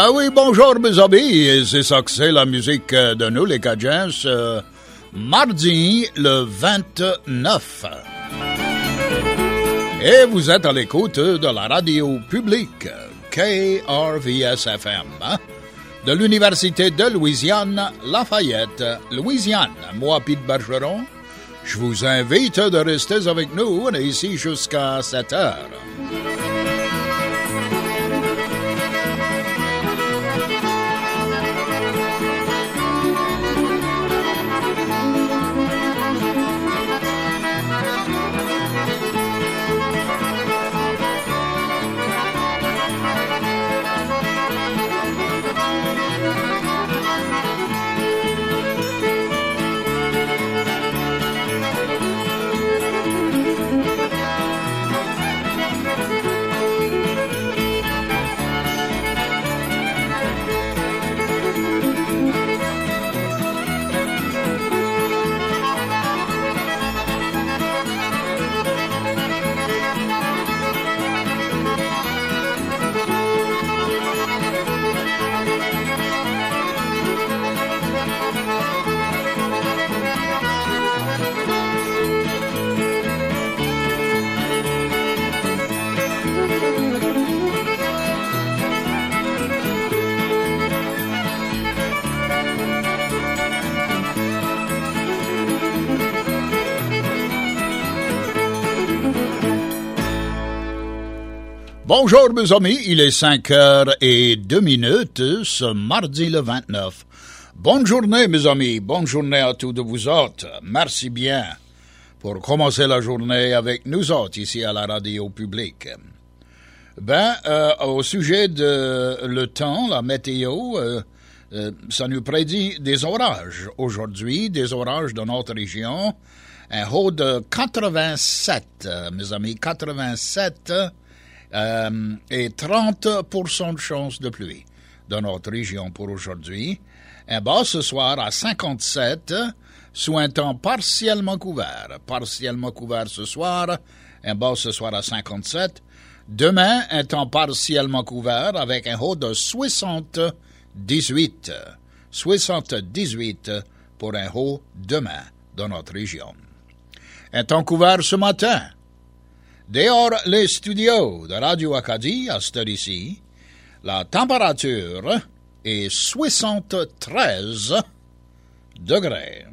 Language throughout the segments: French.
Ah oui, bonjour mes amis, et c'est ça que c'est la musique de nous les Cajuns, mardi le 29. Et vous êtes à l'écoute de la radio publique KRVS-FM de l'Université de Louisiane, Lafayette, Louisiane. Moi, Pete Bergeron, je vous invite de rester avec nous, on est ici jusqu'à 7 heures. Bonjour mes amis, il est 5h02 ce mardi le 29. Bonne journée mes amis, bonne journée à tous de vous autres. Merci bien pour commencer la journée avec nous autres ici à la radio publique. Au sujet de le temps, la météo, ça nous prédit des orages aujourd'hui, des orages dans notre région. Un haut de 87, mes amis, 87 et 30% de chance de pluie dans notre région pour aujourd'hui. Un bas ce soir à 57, sous un temps partiellement couvert. Partiellement couvert ce soir, un bas ce soir à 57. Demain, un temps partiellement couvert avec un haut de 78. 78 pour un haut demain dans notre région. Un temps couvert ce matin. Dehors les studios de Radio Acadie à cette heure-ci, la température est 73 degrés.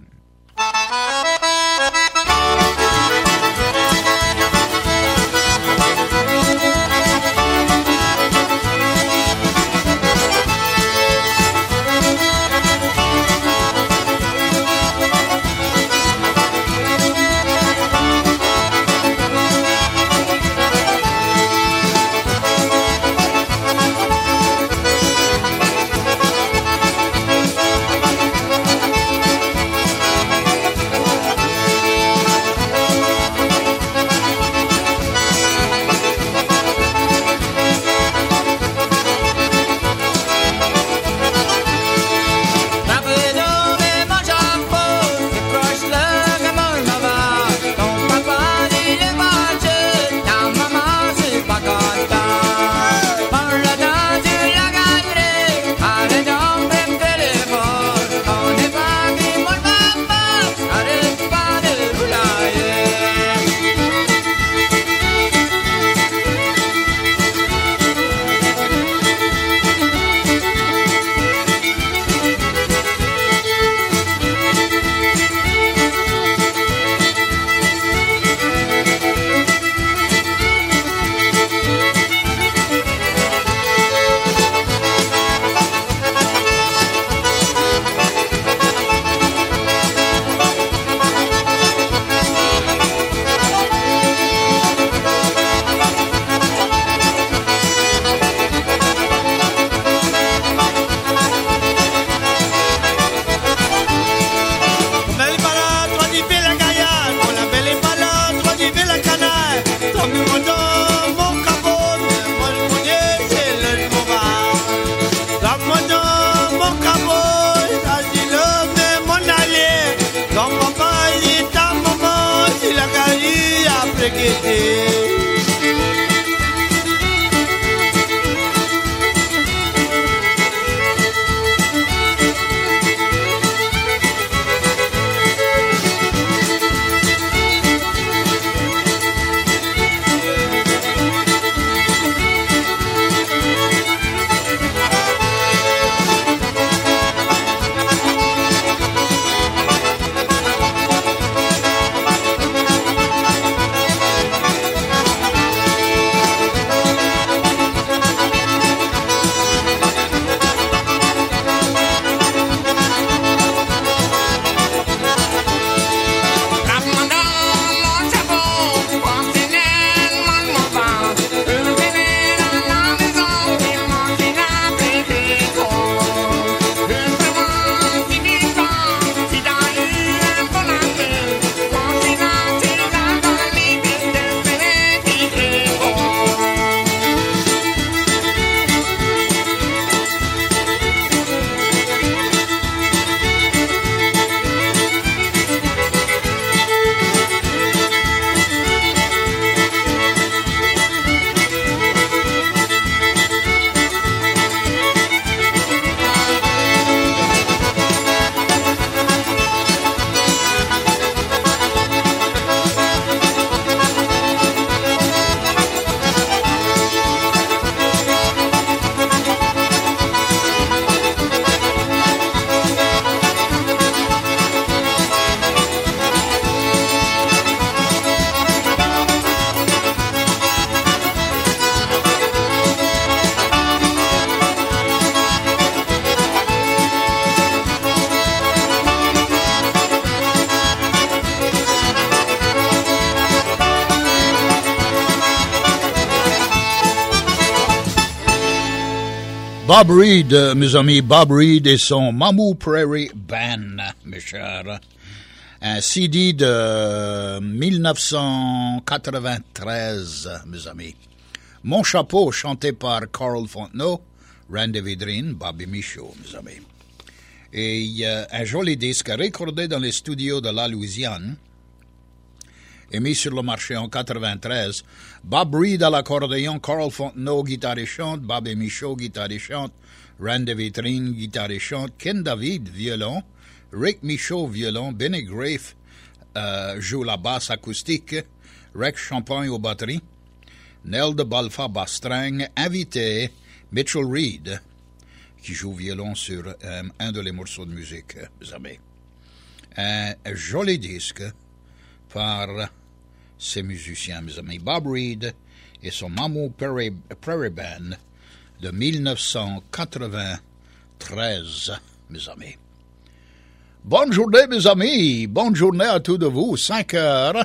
Bob Reed, mes amis, Bob Reed et son Mamou Prairie Band, mes chers. Un CD de 1993, mes amis. Mon chapeau, chanté par Carl Fontenot, Randy Vidrine, Bobby Michaud, mes amis. Et un joli disque recordé dans les studios de la Louisiane et mis sur le marché en 93. Bob Reed à l'accordéon, Carl Fontenot, guitare et chante, Bobby Michaud, guitare et chante, Randy Vidrine, guitare et chante, Ken David, violon, Rick Michaud, violon, Benny Grafe joue la basse acoustique, Rex Champagne aux batteries, Nel de Balfa basse-string, invité Mitchell Reed, qui joue violon sur un de les morceaux de musique, mes amis. Un joli disque par ces musiciens, mes amis. Bob Reed et son Mamou Prairie Band de 1993, mes amis. Bonne journée, mes amis. Bonne journée à tous de vous. 5h09.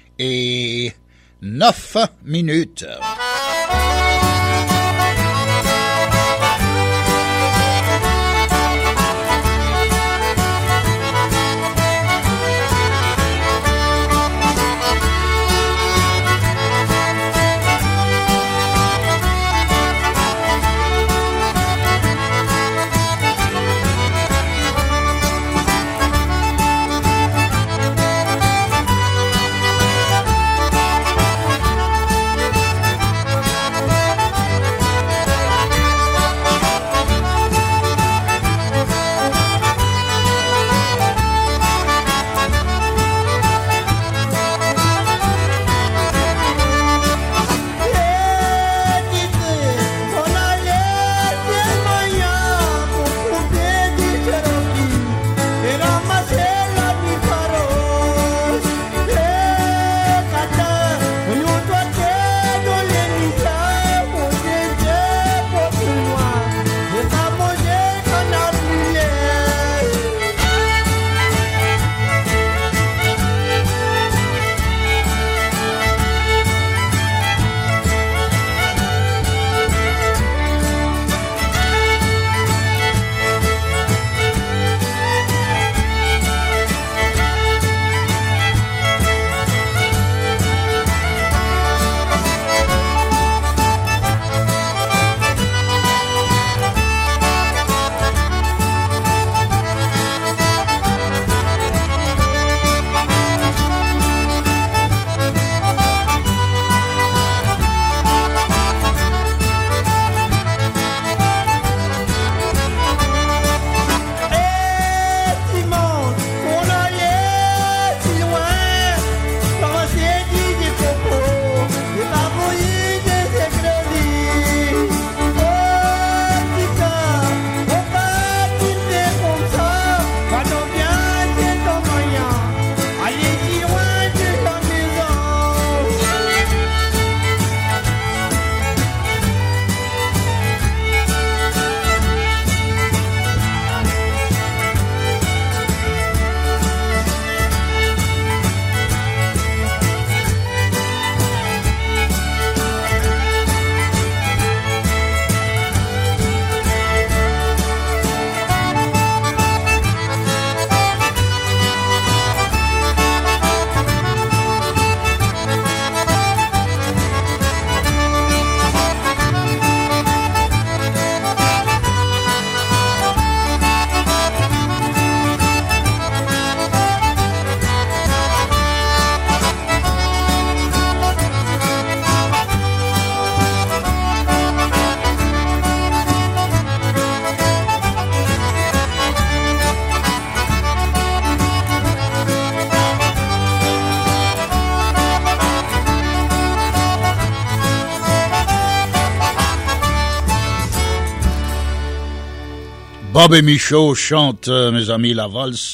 Bobby Michaud chante, mes amis, la valse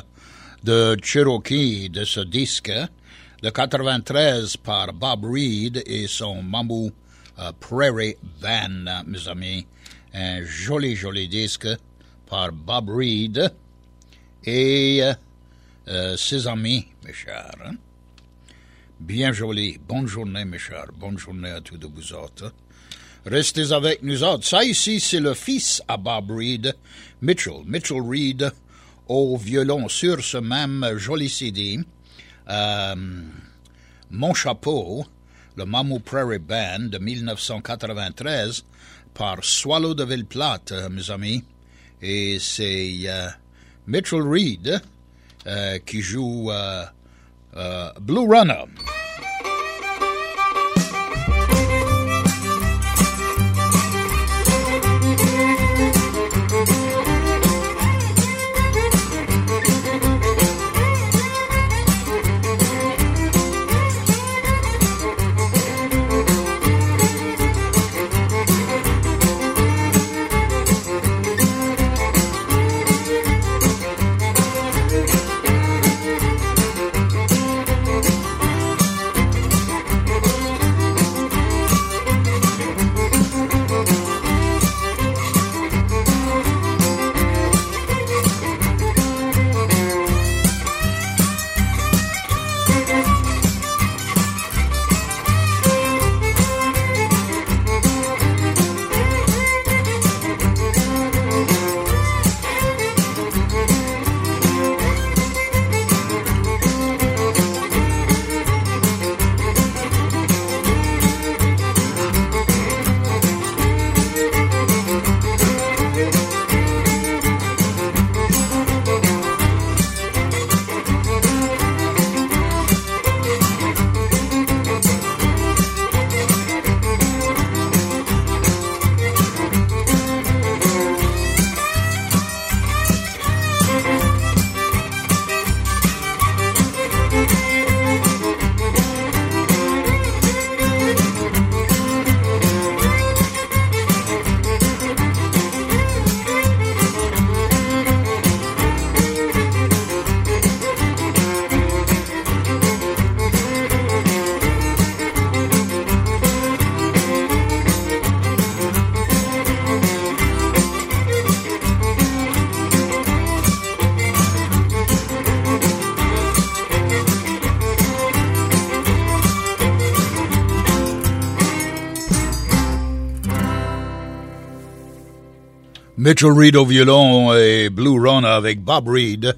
de Cherokee de ce disque de 93 par Bob Reed et son Mamou Prairie Band, mes amis. Un joli, joli disque par Bob Reed et ses amis, mes chers. Hein? Bien joli. Bonne journée, mes chers. Bonne journée à tous de vous autres. Restez avec nous autres. Ça ici, c'est le fils à Bob Reed, Mitchell Reed, au violon sur ce même joli CD. Mon chapeau, le Mamou Prairie Band de 1993 par Swallow de Ville-Plate, mes amis. Et c'est Mitchell Reed qui joue Blue Runner. Mitchell Reed au violon et Blue Runner avec Bob Reed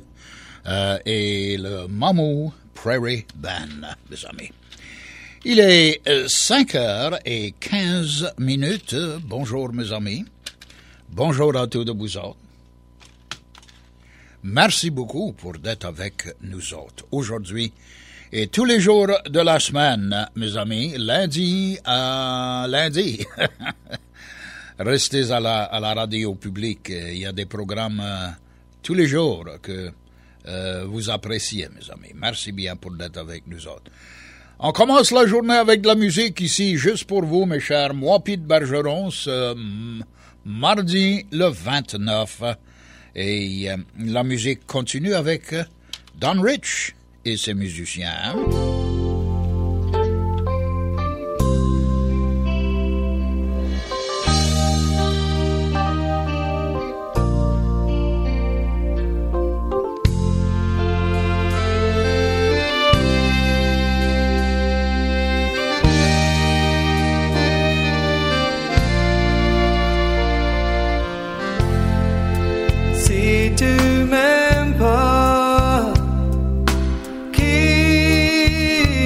et le Mamou Prairie Band, mes amis. Il est 5h15. Bonjour, mes amis. Bonjour à tous de vous autres. Merci beaucoup pour d'être avec nous autres aujourd'hui et tous les jours de la semaine, mes amis, lundi à lundi. Restez à la radio publique. Il y a des programmes tous les jours que vous appréciez, mes amis. Merci bien pour d'être avec nous autres. On commence la journée avec de la musique ici, juste pour vous, mes chers. Moi, Pete Bergeron, ce mardi le 29. Et la musique continue avec Don Rich et ses musiciens. Tu m'aimes pas, qui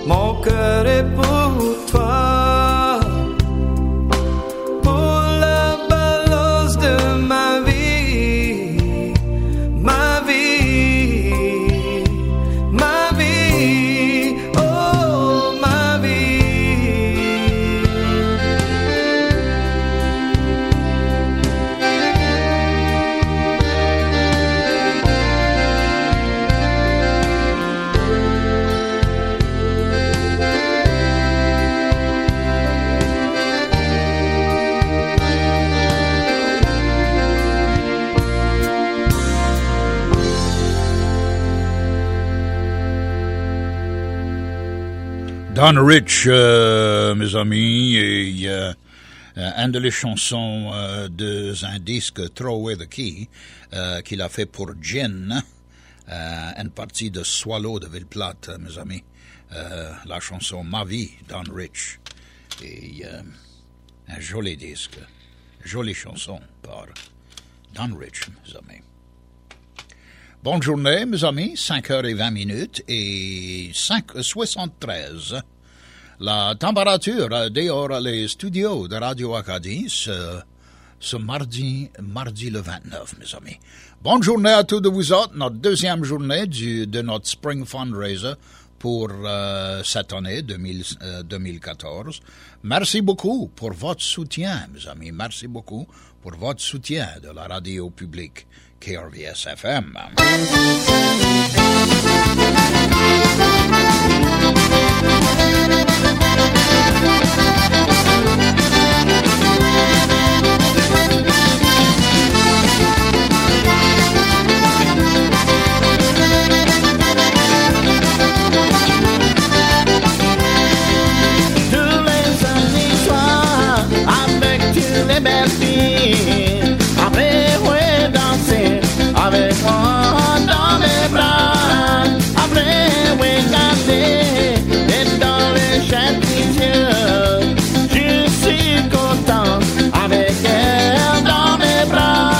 mon cœur est pour toi, pour la balance de ma vie, ma vie, ma vie, oh ma vie. Don Rich, mes amis, et une de les chansons d'un disque Throw Away the Key qu'il a fait pour Gin, une partie de Swallow de Ville-Plate, mes amis, la chanson Ma Vie, Don Rich, et un joli disque, jolie chanson par Don Rich, mes amis. Bonne journée, mes amis, 5h20 et 5h73. La température dehors les studios de Radio Acadie ce mardi le 29, mes amis. Bonne journée à tous de vous autres, notre deuxième journée de notre Spring Fundraiser pour cette année 2014. Merci beaucoup pour votre soutien, mes amis. Merci beaucoup pour votre soutien de la radio publique KRVS FM. Tous les samedis soirs, avec tous les belles filles, après ouais danser avec moi dans mes bras, après ouais danser et dans les châteaux, je suis content avec elle dans mes bras.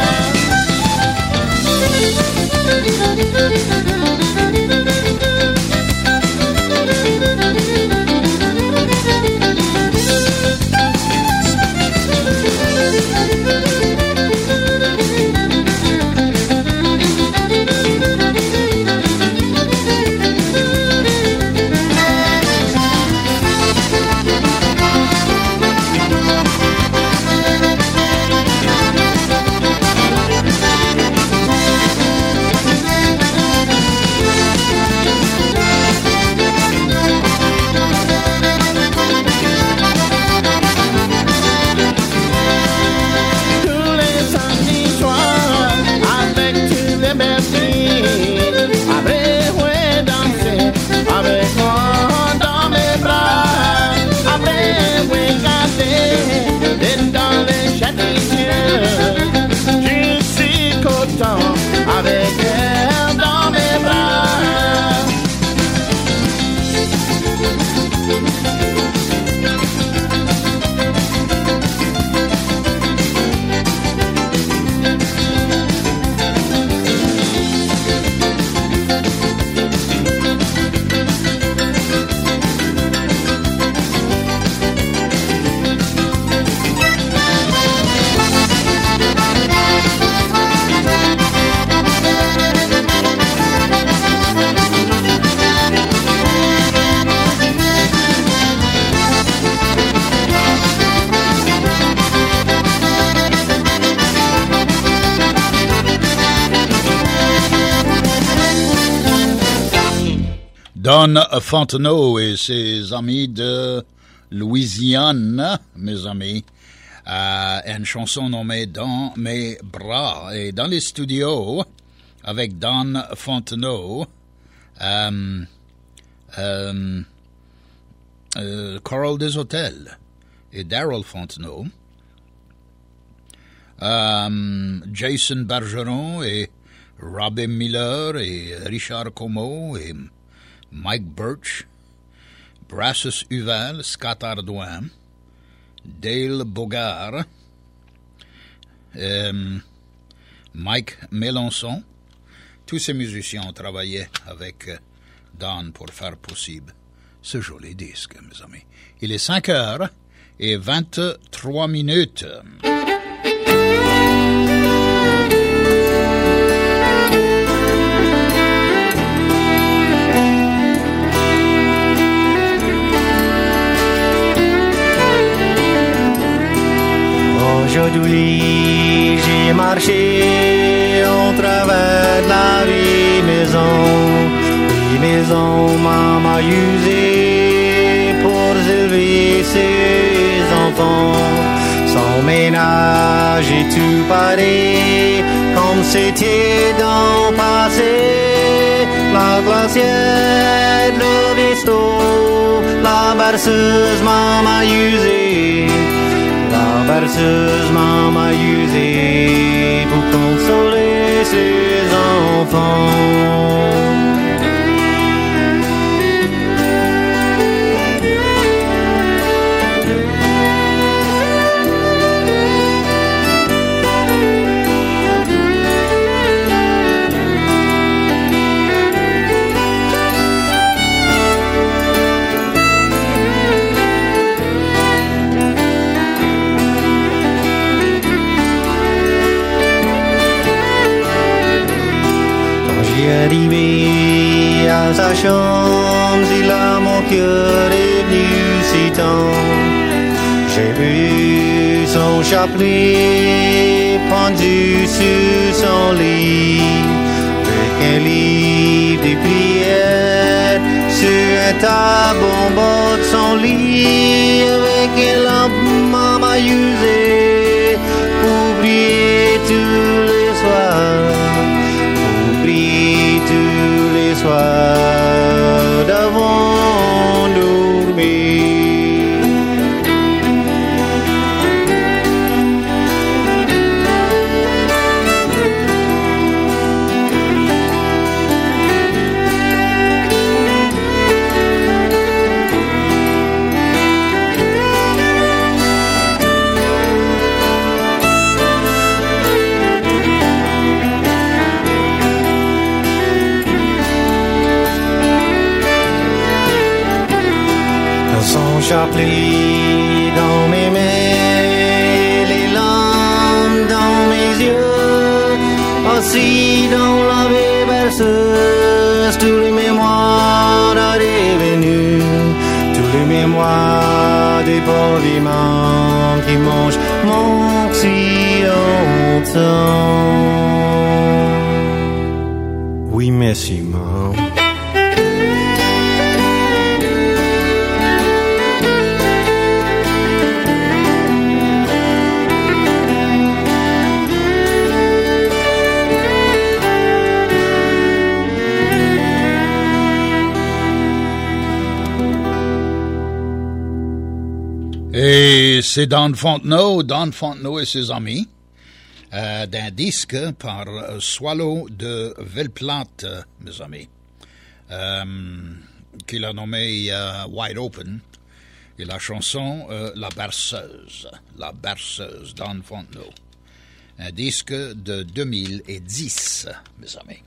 Avec elle dans mes bras. Don Fontenot et ses amis de Louisiane, mes amis, une chanson nommée Dans mes bras. Et dans les studios, avec Don Fontenot, Choral des Hôtels et Daryl Fontenot, Jason Bergeron et Robin Miller et Richard Como et Mike Birch, Brassus Huval, Scott Ardouin, Dale Bogart, Mike Mélenchon. Tous ces musiciens ont travaillé avec Don pour faire possible ce joli disque, mes amis. Il est 5h23. Aujourd'hui, j'ai marché en travers de la vieille maison, maman usée pour élever ses enfants. Son ménage et tout pareil, comme c'était dans le passé. La glacière, le vaisseau, la berceuse, maman usée. La berceuse maman usée pour consoler ses enfants. Arrivé à sa chambre, il a mon cœur est venu si tôt. J'ai vu son chapelet pendu sur son lit, avec un livre de prière sur un tableau en bas de son lit, avec une lampe maman usée pour prier tous les soirs. Tous les soirs d'avant dormir. Son chapelet dans mes mains, les larmes dans mes yeux, assis dans la vieille berceuse, tous les mémoires revenus, tous les mémoires des pauvres vivants qui mangent mon si longtemps. Oui, merci, maman. Et c'est Don Fontenot et ses amis, d'un disque par Swallow de Velplate, mes amis, qu'il a nommé Wide Open, et la chanson La Berceuse, Don Fontenot, un disque de 2010, mes amis.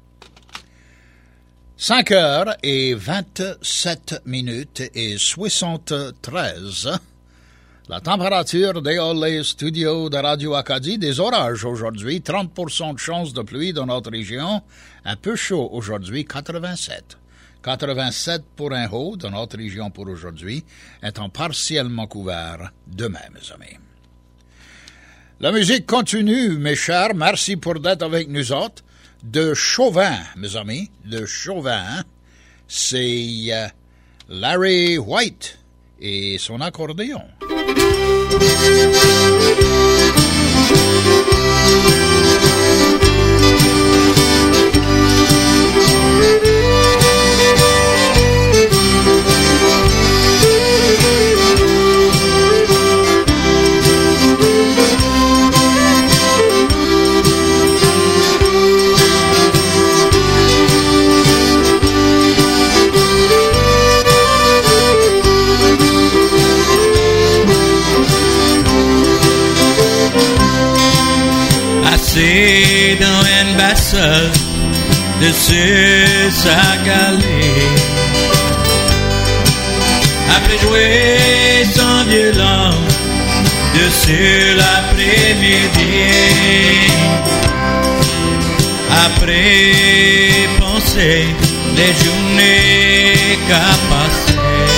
5h27 et 73. La température dans les studios de Radio Acadie, des orages aujourd'hui, 30% de chance de pluie dans notre région, un peu chaud aujourd'hui, 87. 87 pour un haut dans notre région pour aujourd'hui, étant partiellement couvert demain, mes amis. La musique continue, mes chers, merci pour d'être avec nous autres. De Chauvin, mes amis, de Chauvin, c'est Larry White et son accordéon. C'est dans une berceuse dessus sa galerie. vais jouer sans violence dessus l'après-midi. Après penser les journées qu'a passées,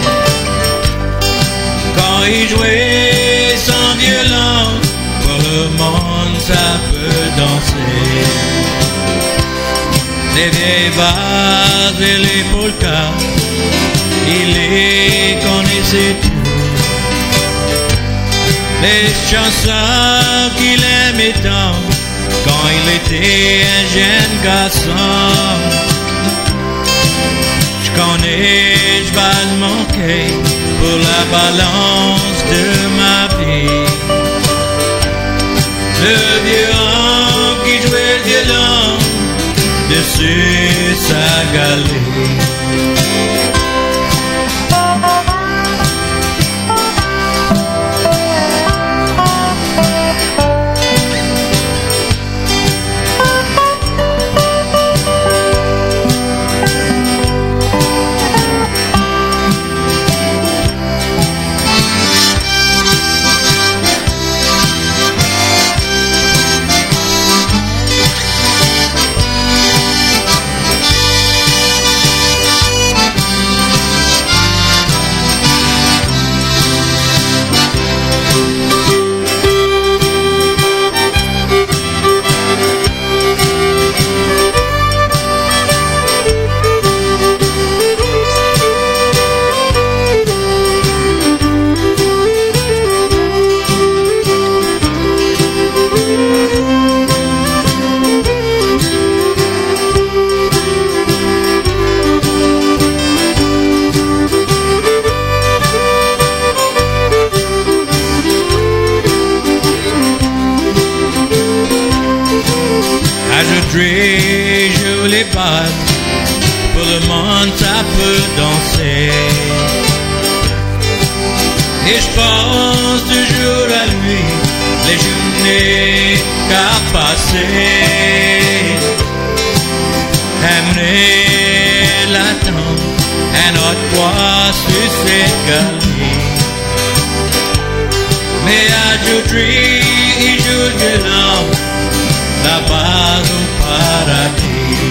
quand il jouait sans violence, pour le monde ça peut danser. Les vieilles vases et les polkas, il les connaissait tous. Les chansons qu'il aimait tant quand il était un jeune garçon. Je connais, je vais le manquer pour la balance de ma vie. Le vieux homme qui jouait le violon dessus sa galerie. Joue les bases, pour le monde ça peut danser. Et je pense toujours à lui, les journées qu'a passées. Aimerait l'attendre un autre fois sur cette galerie. Mais aujourd'hui, il joue le violon là-bas au paradis.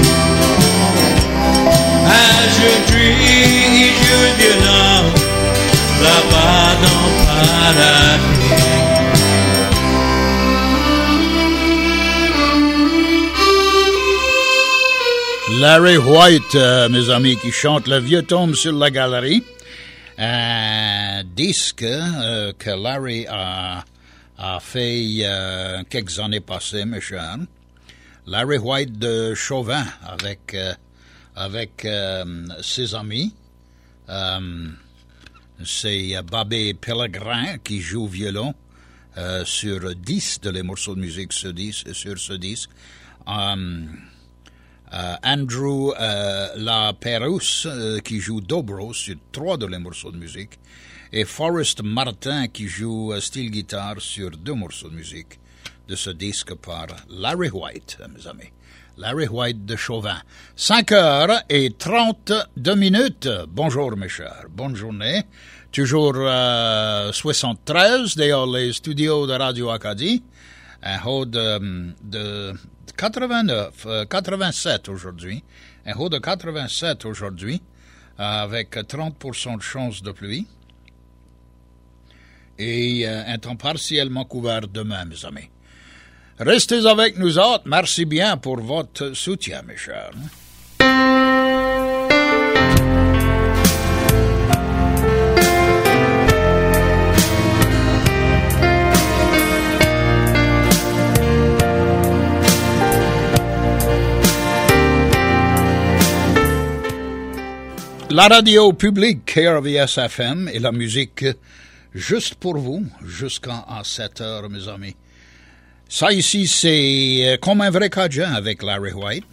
Aujourd'hui, il joue le violon là-bas dans le paradis. Larry White, mes amis, qui chante Le vieux tombe sur la galerie. Un disque que Larry a fait quelques années passées, mes chers. Larry White de Chauvin avec ses amis. C'est Bobby Pellegrin qui joue violon sur 10 de les morceaux de musique sur ce disque. Andrew Laperouse qui joue dobro sur 3 de les morceaux de musique. Et Forrest Martin qui joue style guitare sur 2 morceaux de musique de ce disque par Larry White, mes amis. Larry White de Chauvin. 5h32. Bonjour, mes chers. Bonne journée. Toujours 73, d'ailleurs, les studios de Radio Acadie. Un haut de 87 aujourd'hui. Un haut de 87 aujourd'hui, avec 30% de chance de pluie. Et un temps partiellement couvert demain, mes amis. Restez avec nous autres. Merci bien pour votre soutien, mes chers. La radio publique KRVS-FM et la musique juste pour vous, jusqu'à 7 heures, mes amis. Ça ici, c'est comme un vrai Cajun avec Larry White.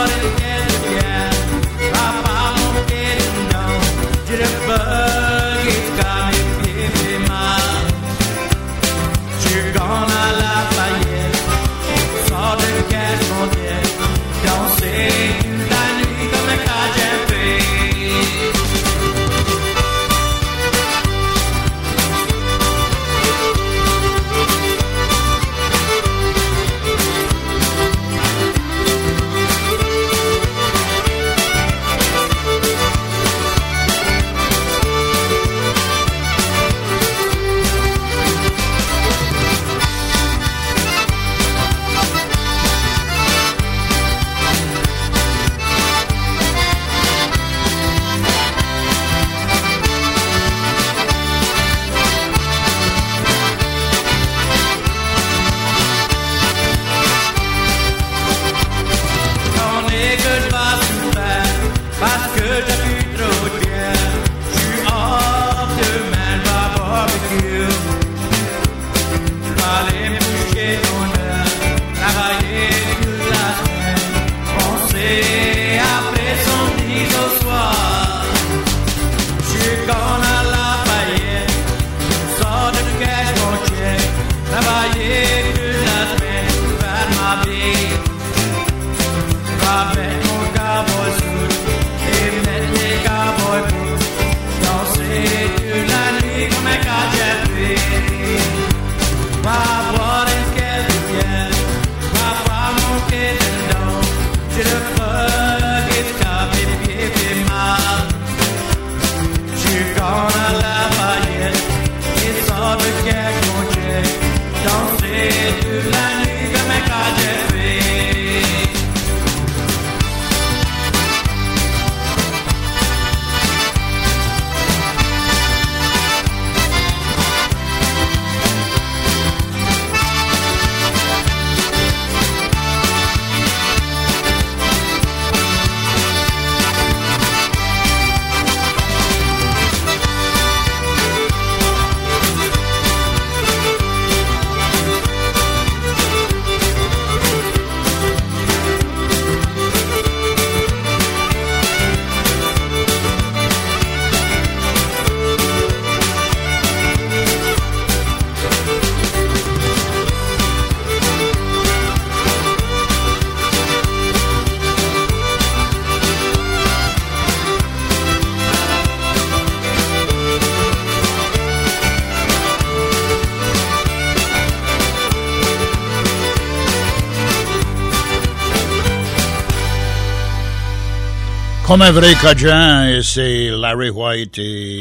Comme un vrai Cajun, et c'est Larry White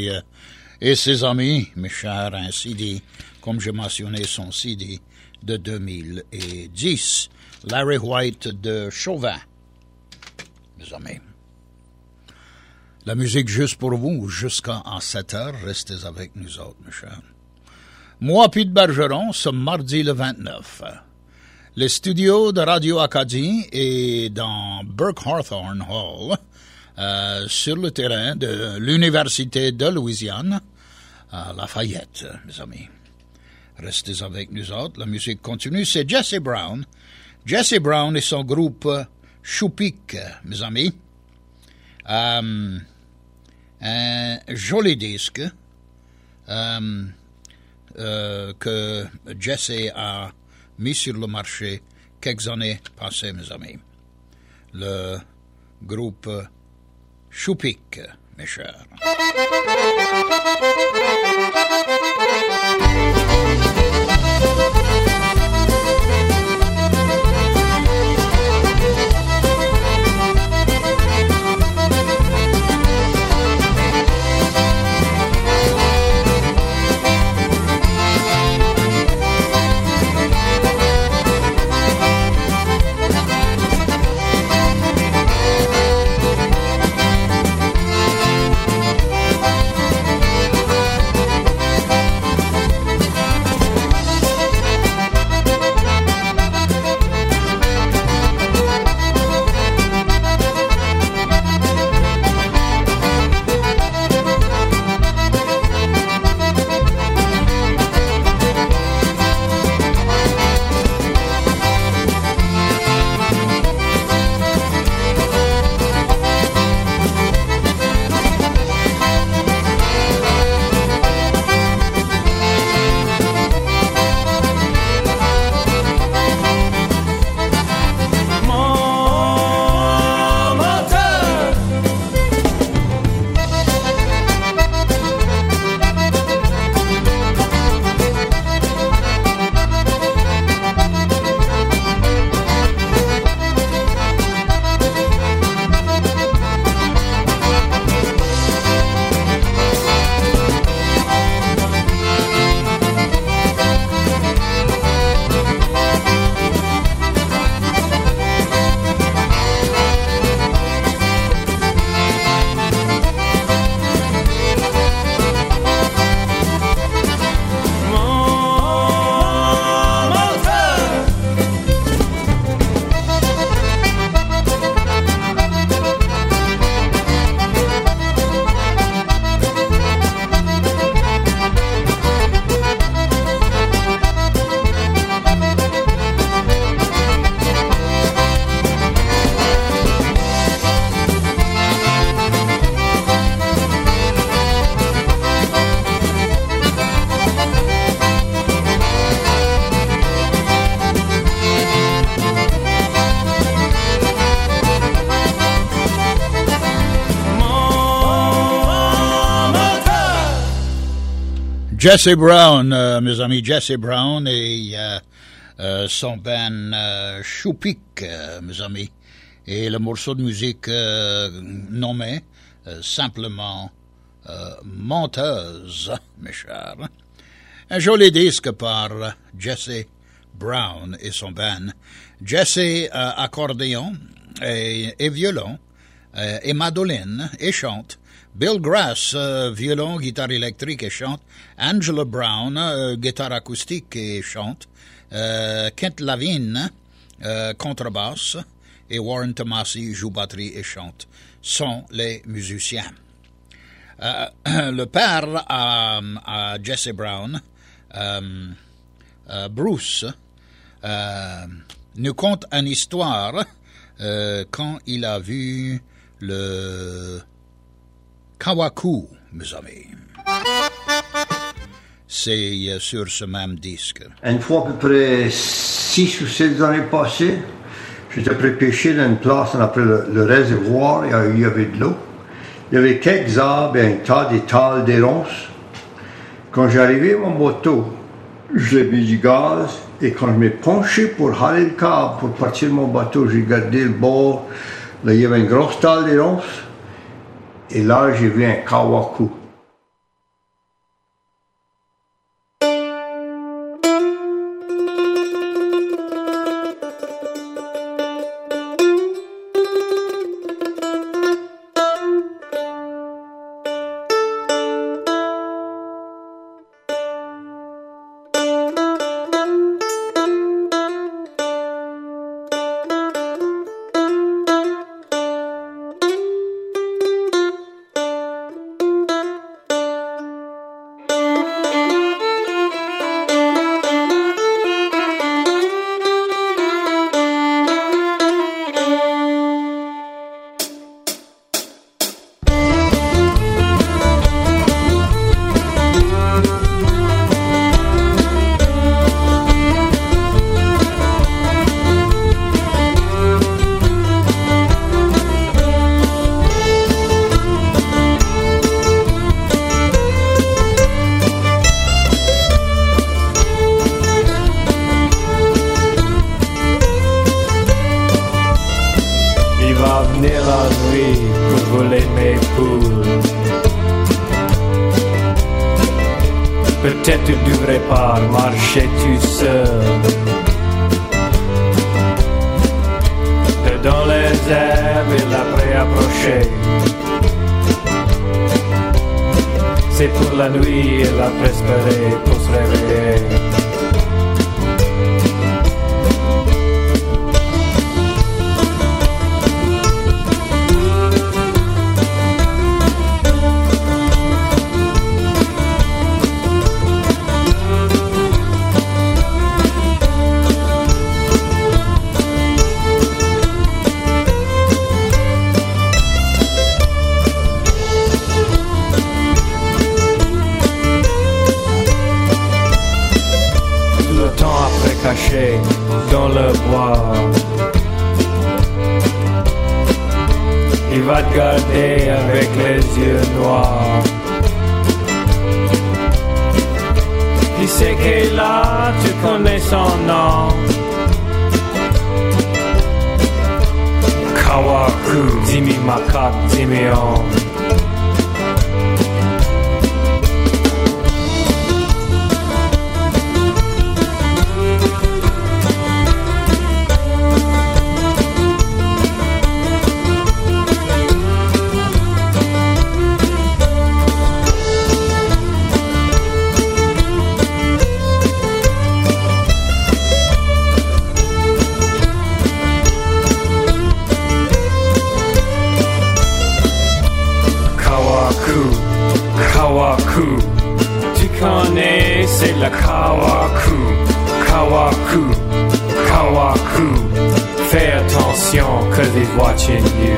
et ses amis, mes chers, un CD, comme j'ai mentionné son CD de 2010. Larry White de Chauvin, mes amis. La musique juste pour vous, jusqu'à 7 heures, restez avec nous autres, mes chers. Moi, Pete Bergeron, ce mardi le 29. Le studio de Radio Acadie est dans Burke Hawthorne Hall, sur le terrain de l'Université de Louisiane, à Lafayette, mes amis. Restez avec nous autres, la musique continue. C'est Jesse Brown. Jesse Brown et son groupe Choupic, mes amis. Un joli disque que Jesse a mis sur le marché quelques années passées, mes amis. Le groupe Choupic, mes chers. Jesse Brown, mes amis, Jesse Brown et son band Choupik, mes amis. Et le morceau de musique nommé simplement Menteuse, mes chers. Un joli disque par Jesse Brown et son band. Jesse accordéon et violon et mandoline et chante. Bill Grass, violon, guitare électrique et chante. Angela Brown, guitare acoustique et chante. Kent Lavigne, contrebasse. Et Warren Tomasi joue batterie et chante. Sont les musiciens. Le père à Jesse Brown, Bruce, nous conte une histoire quand il a vu le Kawaku, mes amis. C'est sur ce même disque. Une fois à peu près 6 ou 7 années passées, j'étais prêt pêcher dans une place après le réservoir, il y avait de l'eau. Il y avait quelques arbres et un tas d'étals des ronces. Quand j'arrivais à mon bateau, je l'ai mis du gaz et quand je m'ai penché pour haler le câble pour partir de mon bateau, j'ai regardé le bord. Là, il y avait une grosse talle des ronces et là, j'ai vu un kawaku. Peut-être tu devrais pas marcher tout seul dans les herbes et l'après approcher. C'est pour la nuit et l'après espérer pour se réveiller. Caché dans le bois, il va te garder avec les yeux noirs. Il sait qu'il est là, tu connais son nom. Kawaku, dis-moi ma carte, dis-moi. Kawaku, tu connais, c'est la Kawaku, Kawaku, Kawaku. Fais attention, 'cause he's watching you.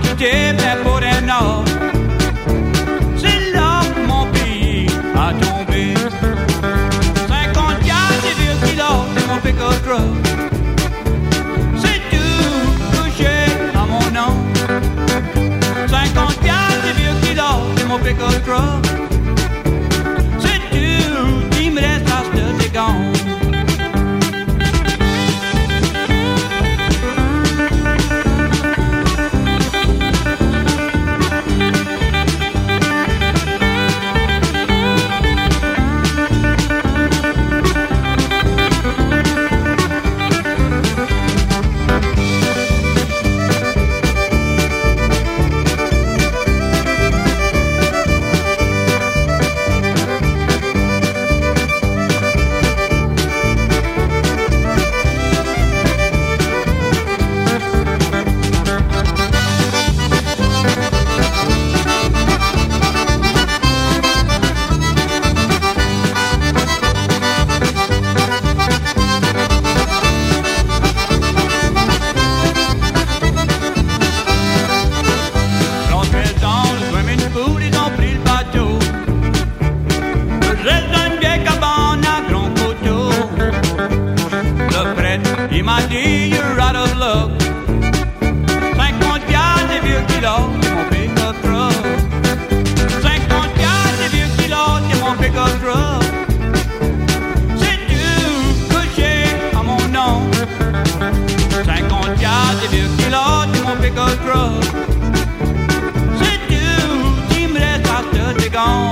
quitté mais pour un nord. C'est là que mon pays a tombé. 54 kilos de mon pick-up truck. C'est tout touché à mon nom. 54 kilos de mon pick-up truck. C'est tout qui me reste à ce dégon. Il m'a dit, you're out of luck. 54 des vieux kilos de mon pick-up truck. 54 des vieux kilos de mon pick-up truck. C'est tout couché à mon nom. 54 des vieux kilos de mon pick-up truck. C'est tout qui me reste à ce dégon.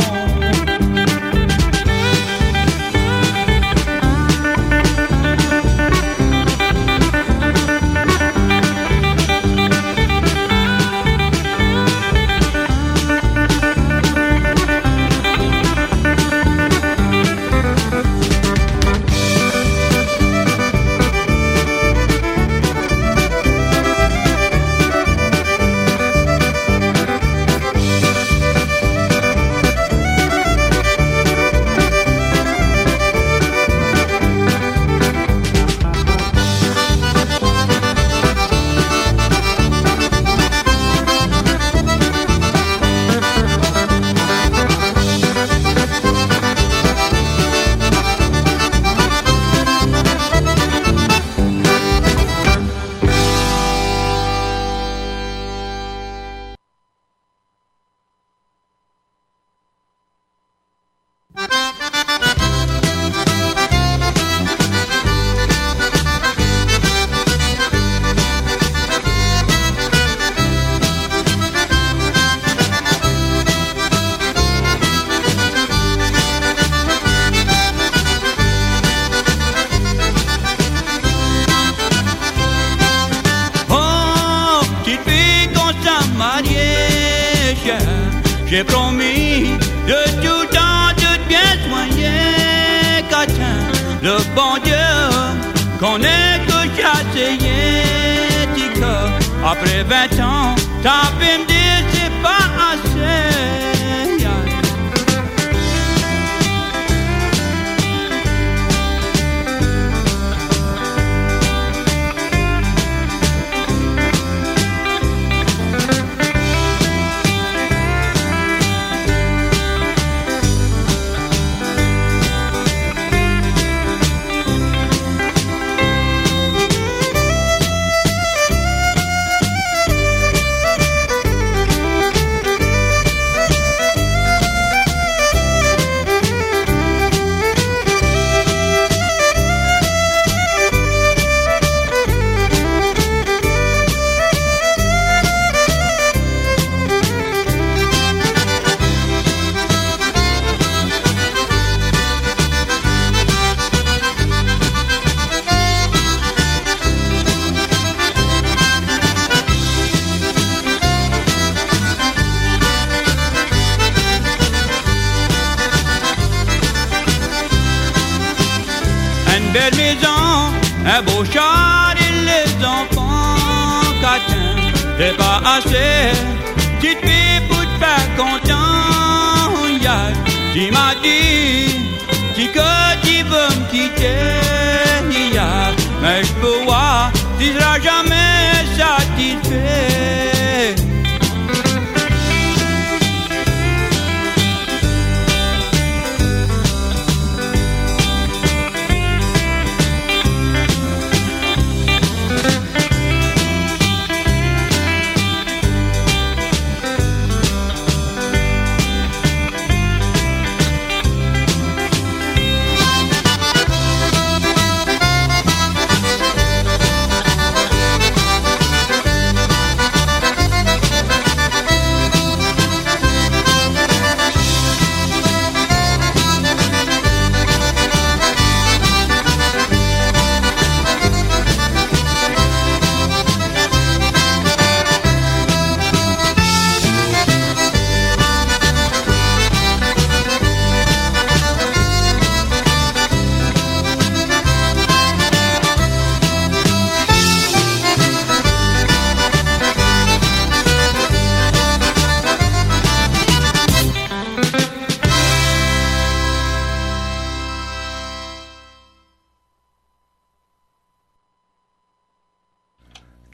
J'ai promis de tout temps de bien soigner Catin, le bon Dieu qu'on est que j'essayais Tika. Après 20 ans, t'as pu me dire c'est pas assez. Belle maison, un beau char et les enfants Catin, c'est pas assez, petite fille pour te faire content. Yeah. Tu m'as dit, que tu veux me quitter, yeah. Mais je peux voir, tu seras jamais satisfait.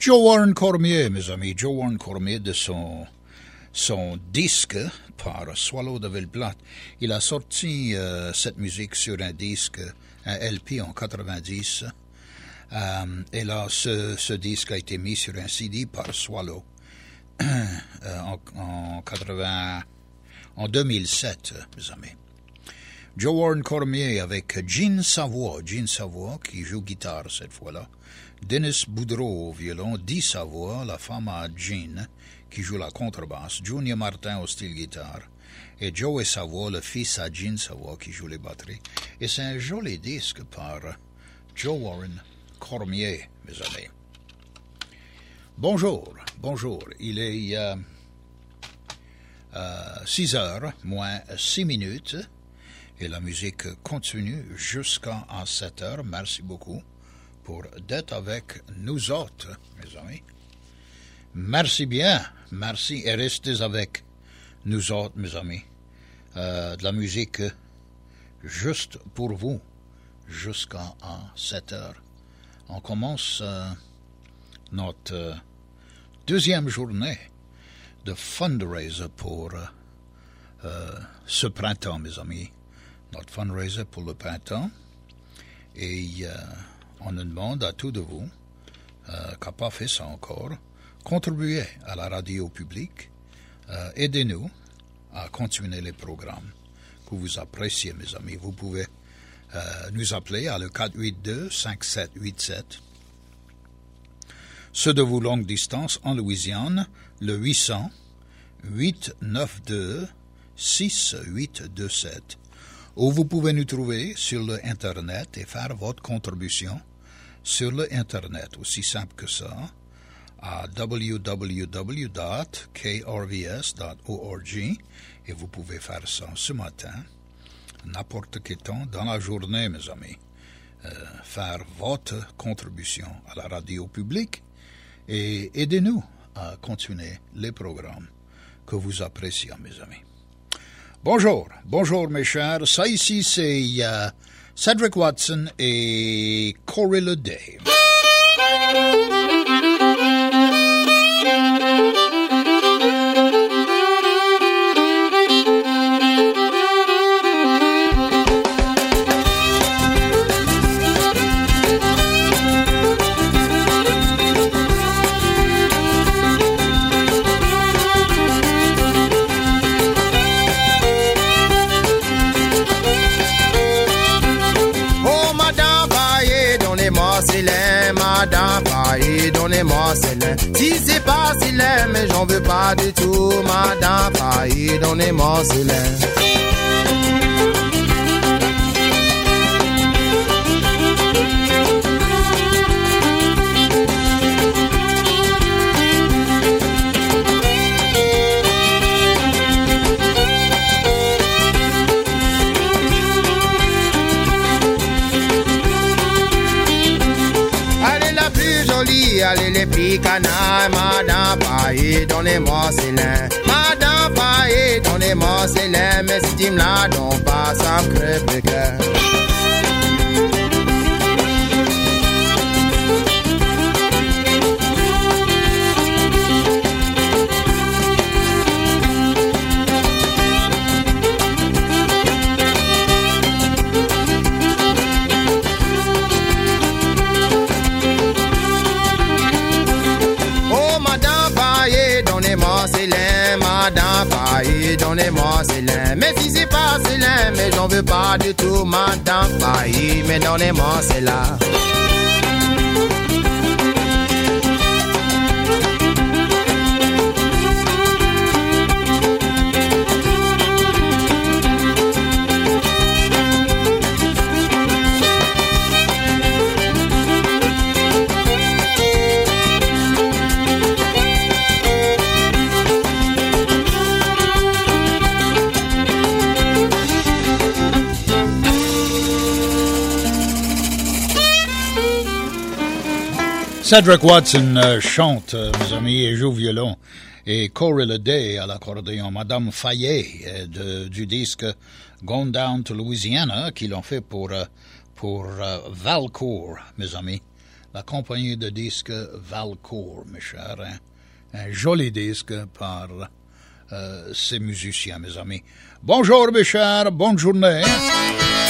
Joe Warren Cormier, mes amis. Joe Warren Cormier, de son disque par Swallow de Villeplate. Il a sorti cette musique sur un disque, un LP en 90. Et là, ce disque a été mis sur un CD par Swallow en 2007, mes amis. Joe Warren Cormier avec Jean Savoie qui joue guitare cette fois-là. Dennis Boudreau au violon, Dee Savoie, la femme à Jean, qui joue la contrebasse, Junior Martin au style guitare, et Joey Savoie, le fils à Jean Savoie, qui joue les batteries. Et c'est un joli disque par Joe Warren Cormier, mes amis. Bonjour. Il est 6 heures, moins 6 minutes, et la musique continue jusqu'à 7 heures. Merci beaucoup pour d'être avec nous autres, mes amis. Merci bien, merci, et restez avec nous autres, mes amis. De la musique juste pour vous, jusqu'à 7 heures. On commence notre deuxième journée de fundraiser pour ce printemps, mes amis. Notre fundraiser pour le printemps. Et on nous demande à tous de vous, qui n'ont pas fait ça encore, contribuez à la radio publique, aidez-nous à continuer les programmes que vous appréciez, mes amis. Vous pouvez nous appeler à le 482-5787. Ceux de vous longue distance en Louisiane, le 800-892-6827. Ou vous pouvez nous trouver sur le Internet et faire votre contribution sur le Internet, aussi simple que ça, à www.krvs.org, et vous pouvez faire ça ce matin, n'importe quel temps dans la journée, mes amis, faire votre contribution à la radio publique et aidez-nous à continuer les programmes que vous appréciez, mes amis. Bonjour mes chers, ça ici c'est Cedric Watson et Corey Le Day. Donnez-moi celle-là. Si c'est pas celle-là, mais j'en veux pas du tout, madame Faye, donnez-moi celle-là. Allez les petits canailles, madame Faye, donnez-moi celle-là. Madame Faye, donnez-moi celle-là. Mais si tu me la donnes pas, ça me crève le cœur. Madame Faye, donnez-moi celle-là. Mais si c'est pas celle-là, mais j'en veux pas du tout, madame Faye, mais donnez-moi celle-là. Cedric Watson chante, mes amis, et joue violon. Et Corey Le Day à l'accordéon. Madame Faye du disque Gone Down to Louisiana, qu'ils l'ont fait pour Valcourt, mes amis. la compagnie de disques Valcourt, mes chers. Hein? Un joli disque par ces musiciens, mes amis. Bonjour, mes chers, bonne journée.